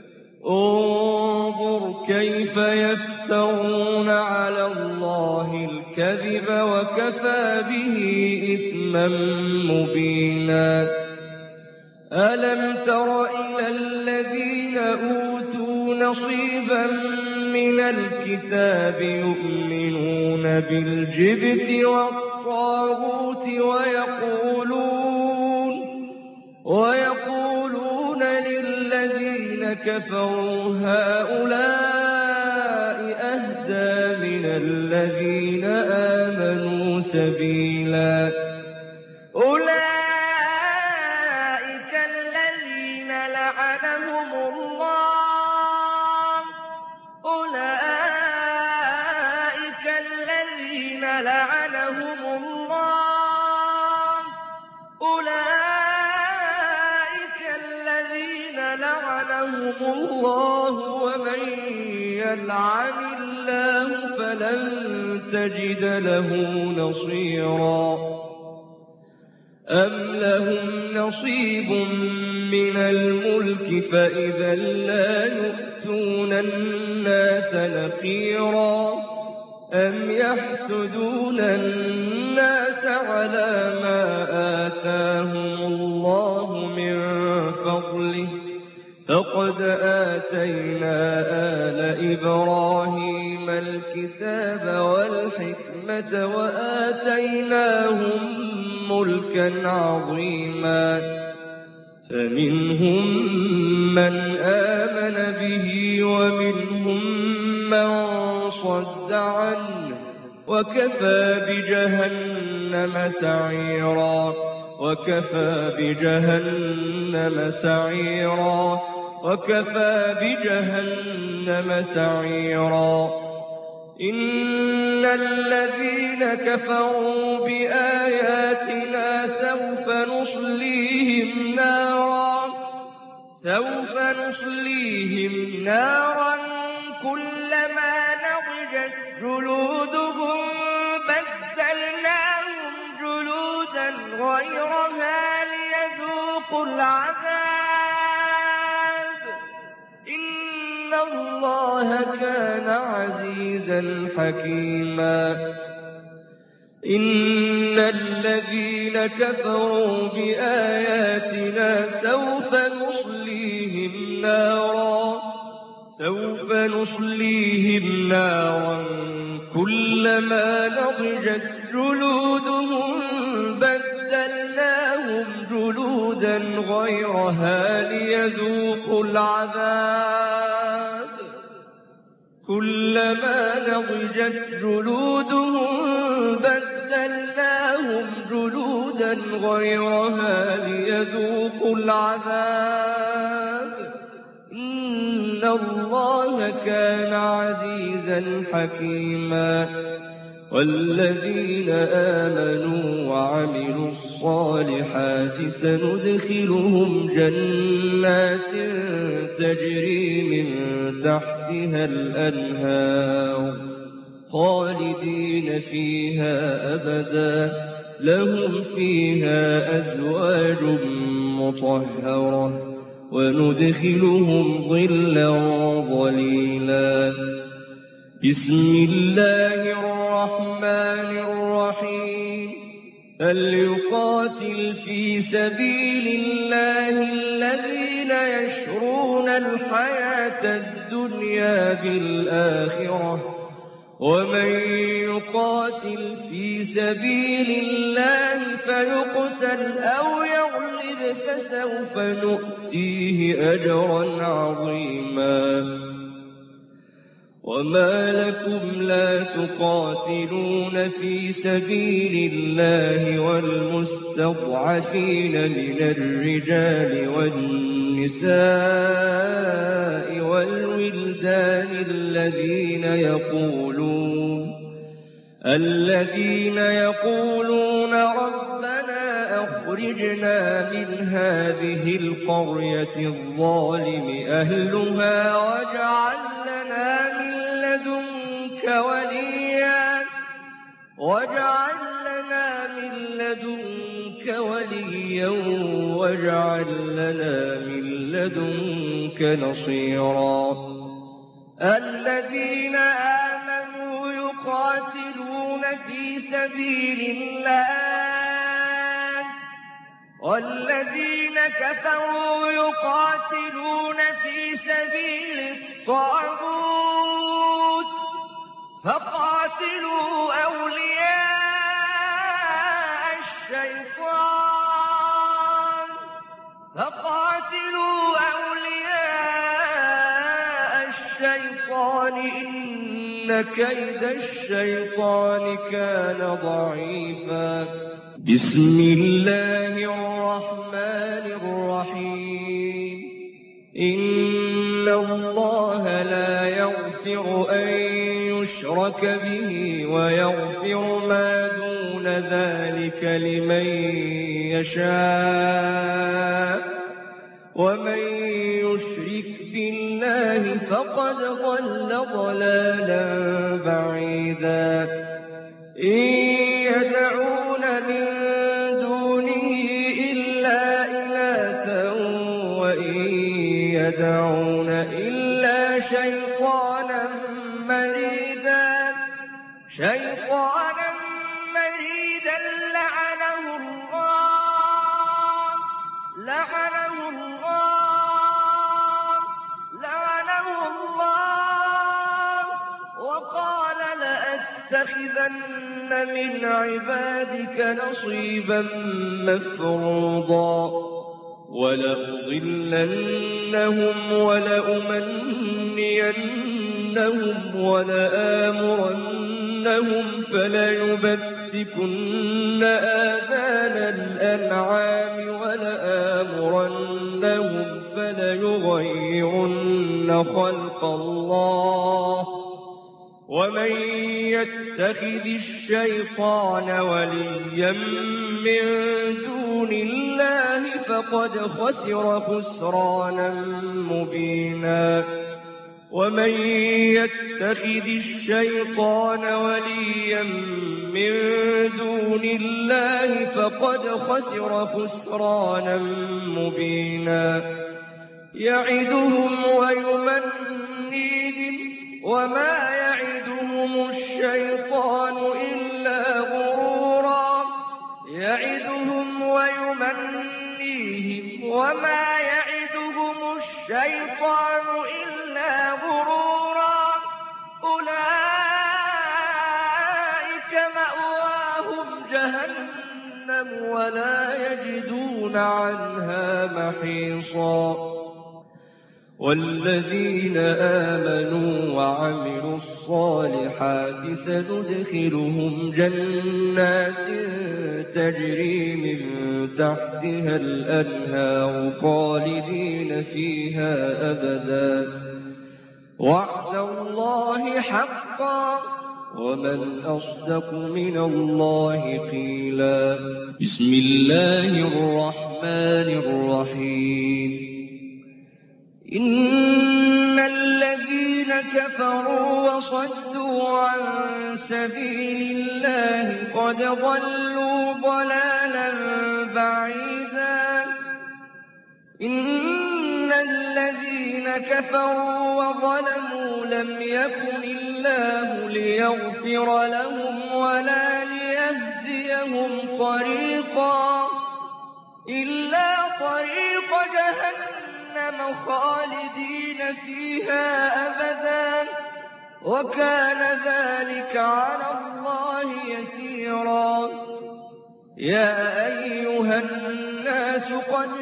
انظر كيف يفترون على الله الكذب وكفى به إثما مبينا ألم تر إلى الذين أوتوا نصيبا من الكتاب يؤمنون بالجبت والطاغوت ويقولون ويقولون للذين كفروا هؤلاء أهدى من الذين آمنوا سبيلا أولئك الذين لعنهم الله أولئك الذين لعنهم الله أولئك الذين لعنهم الله ومن يلعن الله فلن تجد له نصيرا أم لهم نصيب من الملك فإذا لا يؤتون الناس نقيرا أم يحسدون الناس على ما آتاهم الله من فضله فقد آتينا آل إبراهيم الكتاب والحكمة وآتيناهم ملكا عظيما فمنهم من آمن به ومنهم من صد عنه وكفى بجهنم سعيرا وكفى بجهنم سعيرا وكفى بجهنم سعيرا إن الذين كفروا بآياتنا سوف نصليهم نارا سوف نصليهم نارا كلما نضجت جلودهم بدلناهم جلودا غيرها ليذوقوا العذاب إن الله كان عزيزا حكيما إن الذين كفروا بآياتنا سوف نصليهم نارا سوف نصليهم نارا كلما نضجت جلودهم بدلناهم جلودا غيرها ليذوقوا العذاب كلما نضجت جلودهم بدلناهم جلودا غيرها ليذوقوا العذاب إن الله كان عزيزا حكيما والذين آمنوا وعملوا الصالحات سندخلهم جنات تجري من تحتها الأنهار خالدين فيها أبدا لهم فيها أزواج مطهرة وندخلهم ظلا ظليلا بسم الله الرحمن الرحيم فليقاتل في سبيل الله الذين يشرون الحياة الدنيا بالآخرة ومن يقاتل في سبيل الله فيقتل أو يغلب فسوف نؤتيه أجرا عظيما وما لكم لا تقاتلون في سبيل الله والمستضعفين من الرجال والنساء والولدان الذين يقولون الذين يقولون ربنا أخرجنا من هذه القرية الظالم أهلها واجعل لنا من لدنك وليا واجعل لنا من لدنك وليا واجعل لنا من لدنك نصيرا الذين آمنوا يقاتلون في سبيل الله والذين كفروا يقاتلون في سبيل الطاغوت فقاتلوا أولياء الشيطان فقاتلوا أولياء الشيطان إن كيد الشيطان كان ضعيفا بسم الله الرحمن الرحيم إن الله لا يغفر أن يشرك به ويغفر ما دون ذلك لمن يشاء ومن يشرك بالله فقد ضل ضلالا بعيدا إن يدعون من دونه إلا إناثا وإن يدعون إلا شيطانا مريدا شيطانا مريدا لعنه الله لعنه الله لعنه الله وقال لأتخذن من عبادك نصيبا مفروضا ولأضلنهم ولأمنينهم ولآمرنهم فليبتكن آذان الأنعام ولآمرنهم فليغيرن خلق الله ومن يتخذ الشيطان وليا من دون الله فقد خسر خسرانا مبينا ومن يتخذ الشيطان وليا من دون الله فقد خسر خسرانا مبينا يعدهم ويمنيهم وما يعدهم الشيطان إلا غرورا يعدهم ويمنيهم وما يعدهم الشيطان إلا غرورا أولئك مأواهم جهنم ولا يجدون عنها محيصا والذين آمنوا وعملوا الصالحات سندخلهم جنات تجري من تحتها الأنهار خالدين فيها أبدا وعد الله حقا ومن أصدق من الله قيلا بسم الله الرحمن الرحيم إن الذين كفروا وصدوا عن سبيل الله قد ضلوا ضلالا بعيدا إن الذين كفروا وظلموا لم يكن الله ليغفر لهم ولا ليهديهم طريقا إلا طريق جهنم خالدين فيها أبدا وكان ذلك على الله يسيرا يا أيها الناس قد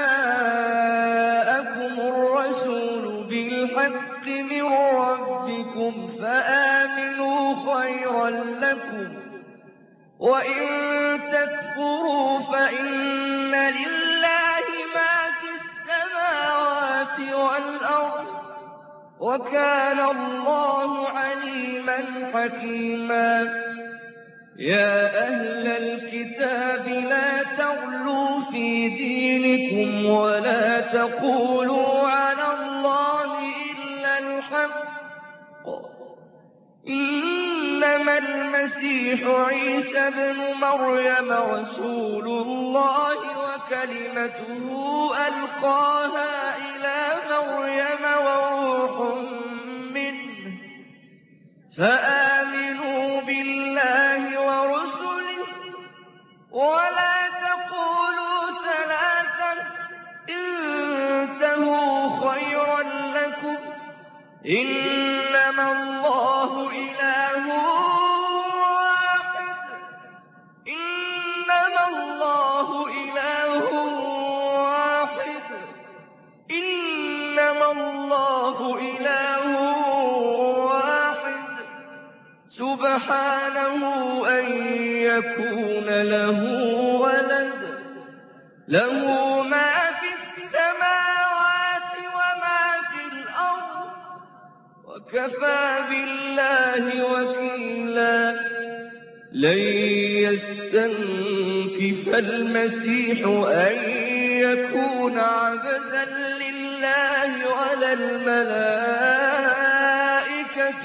جاءكم الرسول بالحق من ربكم فآمنوا خيرا لكم وإن تكفروا فإن لله ما في السماوات والأرض وكان الله عليما حكيما يا أهل الكتاب لا تغلوا في دينكم ولا تقولوا على الله إلا الحق إنما المسيح عيسى ابن مريم رسول الله وكلمته ألقاها إلى مريم وروح منه فآمنوا بالله ورسله ولا تقولوا ثلاثة انتهوا خيرا لكم إنما الله إله واحد إنما الله إله واحد إنما الله إله واحد سبحانه أن يكون له ولد له ما في السماوات وما في الأرض وكفى بالله وكيلا لن يستنكف المسيح أن يكون عبدا لله ولا الملائكة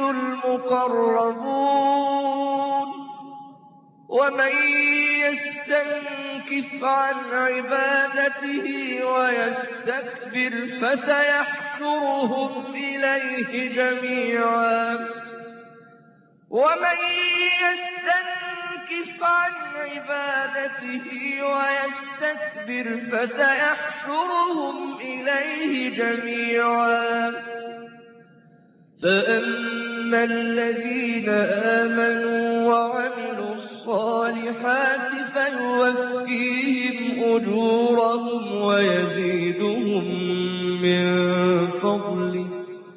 المقربون ومن يستنكف عن عبادته ويستكبر فسيحشرهم إليه جميعا ومن يستنكف عن عبادته ويستكبر فسيحشرهم إليه جميعا فأما الذين آمنوا وعملوا الصالحات فيوفيهم أجورهم ويزيدهم من فضله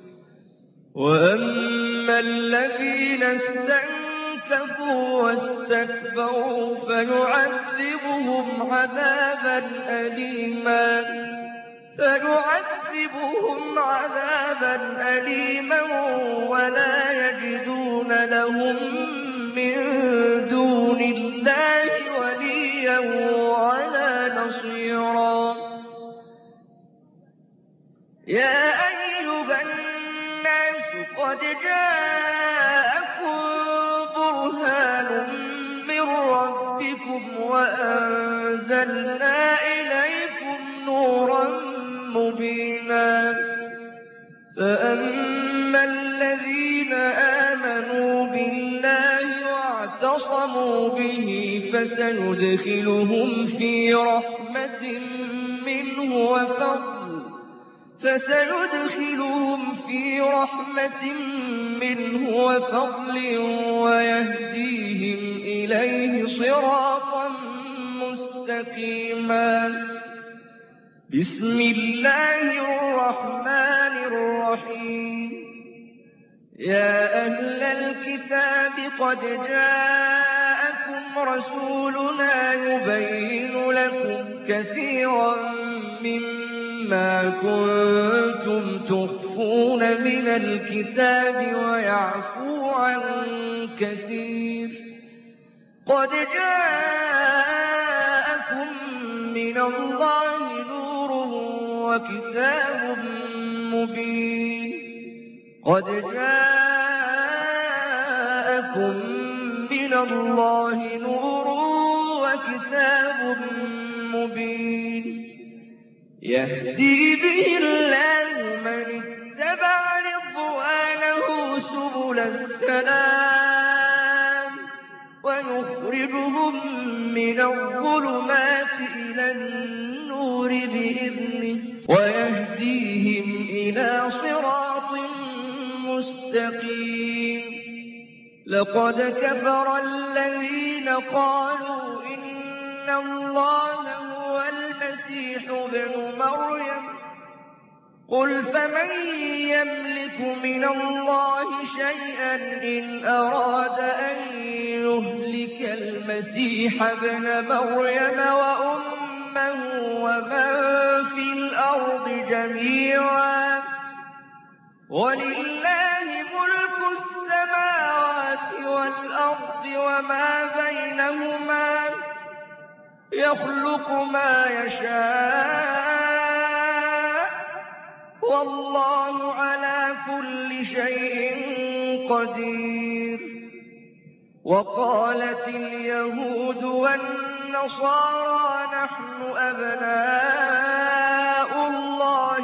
وأما الذين استنكفوا واستكبروا فيعذبهم عذابا أليما فيعذبهم عذابا أليما ولا يجدون لهم من دون الله وليا ولا نصيرا. يا أيها الناس قد جاءكم برهان من ربكم وأنزلنا إليكم نورا مبينا. فأما الذين آمنوا بالله واعتصموا به فسندخلهم في رحمة منه وفضل فسندخلهم في رحمة منه وفضل ويهديهم إليه صراطا مستقيما. بسم الله الرحمن الرحيم. يا أهل الكتاب قد جاءكم رسولنا يبين لكم كثيرا مما كنتم تخفون من الكتاب ويعفو عن كثير. قد جاءكم من الله نور وكتاب مبين. قد جاءكم من الله نور وكتاب مبين يهدي به الله من اتبع رضوانه سبل السلام ويخرجهم من الظلمات إلى النور بإذنه ويهديهم إلى صراط مستقيم. لقد كفر الذين قالوا إن الله هو المسيح ابن مريم. قل فمن يملك من الله شيئا إن أراد أن يهلك المسيح ابن مريم وأمه ومن في الأرض جميعا ولله ملك السماوات والأرض وما بينهما يخلق ما يشاء والله على كل شيء قدير. وقالت اليهود والنصارى نحن أبناء الله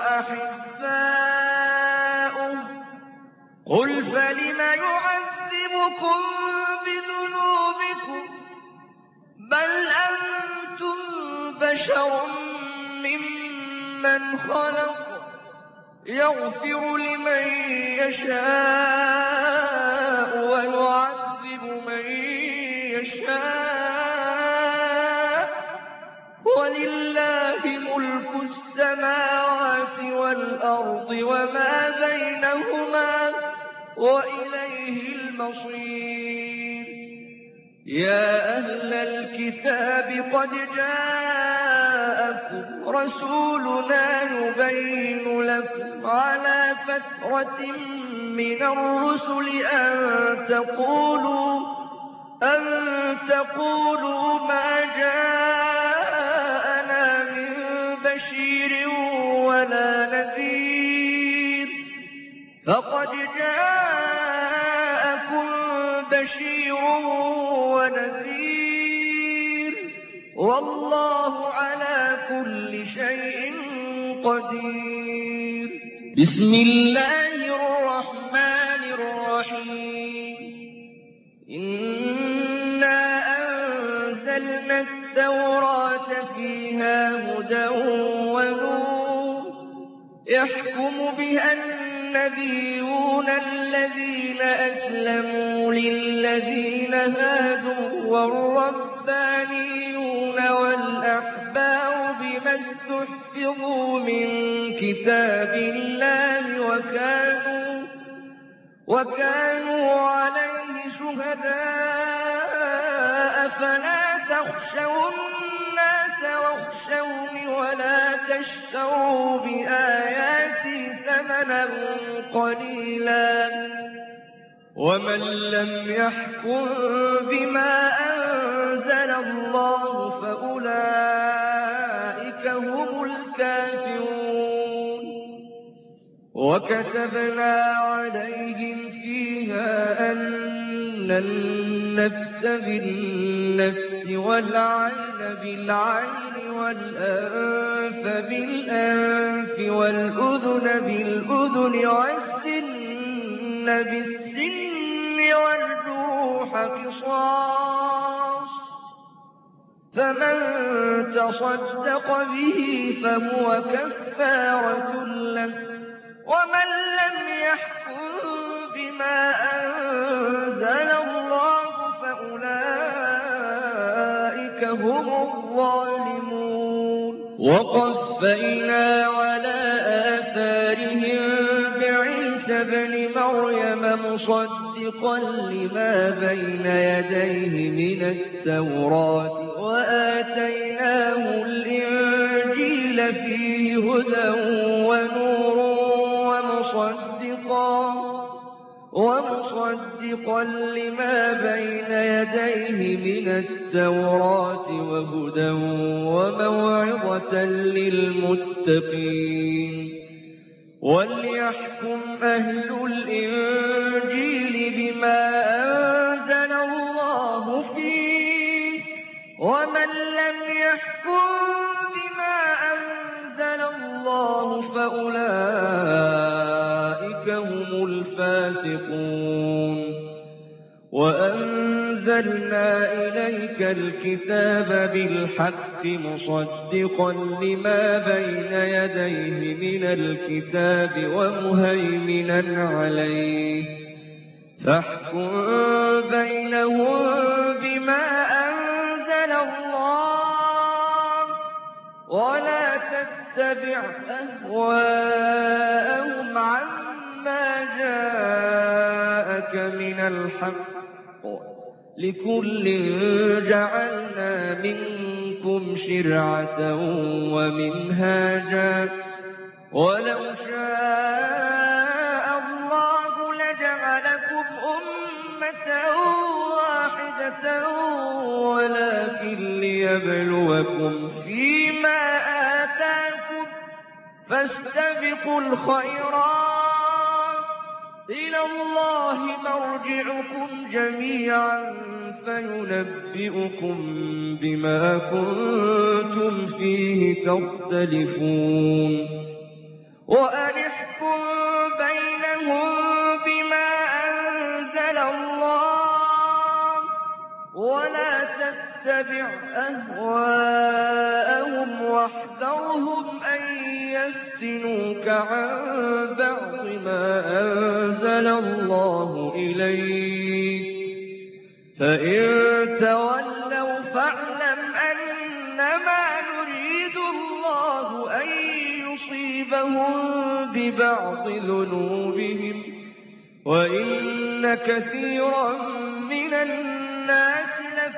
وأحباؤه. قل فلم يعذبكم بذنوبكم بل أنتم بشر ممن خلق يغفر لمن يشاء ويعذب من يشاء ولله ملك السماوات والأرض وما بينهما وإليه المصير. يا أهل الكتاب قد جاءكم رسولنا يبين لكم على فترة من الرسل أن تقولوا أن تقولوا ما جاءنا من بشير ولا نذير. فقد جاءكم بشير ونذير والله على كل شيء قدير. بسم الله الرحمن الرحيم. إنا أنزلنا التوراة فيها هدى ونور يحكم بها النبيون الذين أسلموا للذين هادوا والربانيون والأحبار بما استحفظوا من كتاب الله وكانوا, وكانوا عليه شهداء فلا تخشوا الناس واخشوني ولا تشتروا بآياتي ثمنا قليلا ومن لم يحكم بما أنزل الله فأولئك هم الكافرون. وكتبنا عليهم فيها أن النفس بالنفس والعين بالعين والأنف بالأنف والأذن بالأذن والسن بالسن والجروح قصاص فمن تصدق به فهو كفارة له ومن لم يحكم بما أنزل الله فأولئك هم الظالمون. وقفينا على آثارهم بعيسى ابن مريم مصدقا لما بين يديه من التوراة وآتيناه الإنجيل فيه هدى ونور ومصدقا ومصدقا لما بين يديه من التوراة وهدى وموعظة للمتقين. وليحكم أهل الإنجيل بما أنزل الله فيه ومن لم يحكم بما أنزل الله فأولئك هم الفاسقون. وأنزلنا إليك الكتاب بالحق مصدقا لما بين يديه من الكتاب ومهيمنا عليه فاحكم بينهم بما أنزل الله ولا تتبع أهواءهم عما جاءك من الحق لكل جعلنا منكم شرعة ومنهاجا ولو شاء الله لجعلكم أمة واحدة ولكن ليبلوكم فيما آتاكم فاستبقوا الخيرات إلى الله مرجعكم جميعا فينبئكم بما كنتم فيه تختلفون. وأن احكم بينهم بما أنزل الله ولا تتبع أهواءهم واحذرهم أن يفتنوك عن بعض ما أنزل الله إليك فإن تولوا فاعلم أنما يريد الله أن يصيبهم ببعض ذنوبهم وإن كثيرا من الناس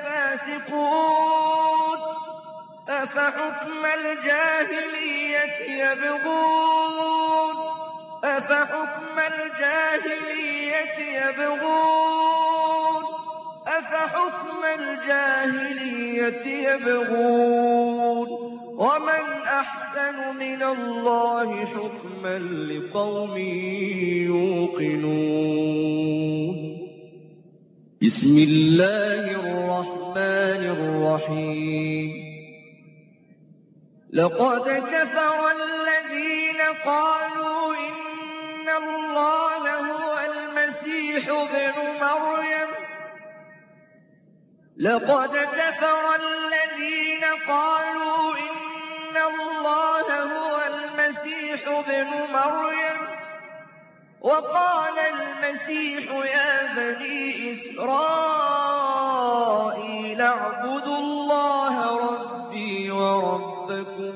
لفاسقون. أفحكم الجاهلية يبغون أفحكم الجاهلية يبغون أفحكم الجاهلية يبغون ومن أحسن من الله حكما لقوم يوقنون. بسم الله الرحمن الرحيم. لقد كفر الذين قالوا إن الله هو المسيح ابن مريم لقد كفر الذين قالوا إن الله هو المسيح ابن مريم وقال المسيح يا بني إسرائيل اعبدوا الله ربي وربكم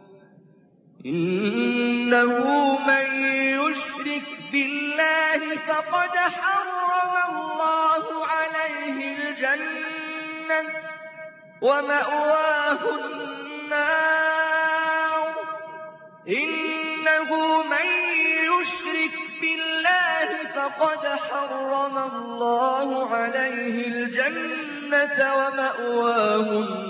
إنه من يشرك بالله فقد حرم الله عليه الجنة ومأواه النار إنه من يشرك بالله فقد حرم الله عليه الجنة ومأواه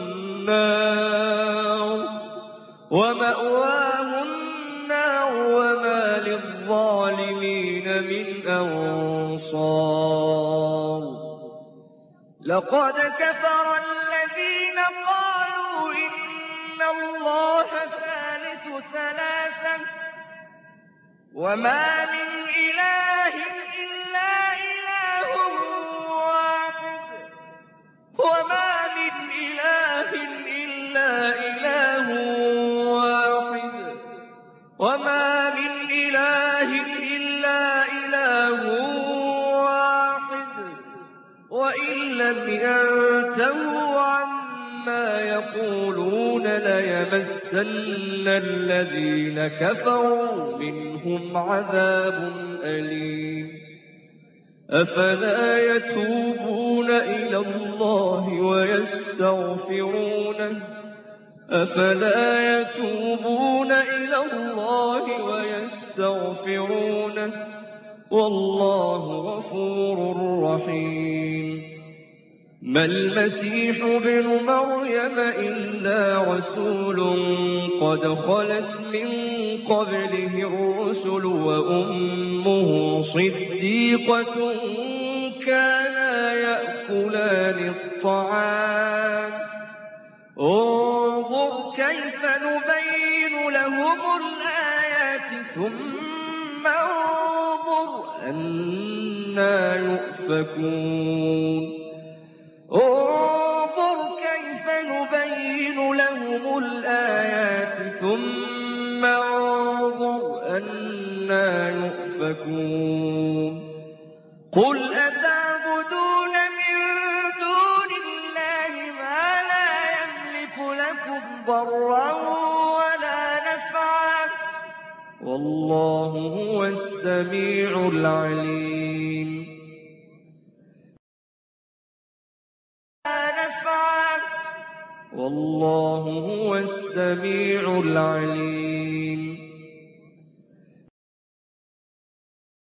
النار ومأواه النار وما للظالمين من أنصار لقد كفر الذين قالوا إن الله ثالث ثلاثة وما من إله إلا إله واحد وما من إله إلا إله واحد وما من إله إلا إله واحد وإن لم ينتهوا عما يقولون ليمسن الذين كفروا منهم عذاب أليم أفلا يتوبون إلى الله ويستغفرونه أفلا يتوبون إلى الله ويستغفرونه والله غفور رحيم ما المسيح ابن مريم إلا رسول قد خلت من قبله الرسل وأمه صديقة كانا يأكلان الطعام انظر كيف نبين لهم الآيات ثم انظر أنى يؤفكون انظر كيف نبين لهم الآيات ثم انظر أنى يؤفكون قل أتعبدون من دون الله ما لا يملك لكم ضرا ولا نفعا والله هو السميع العليم والله هو السميع العليم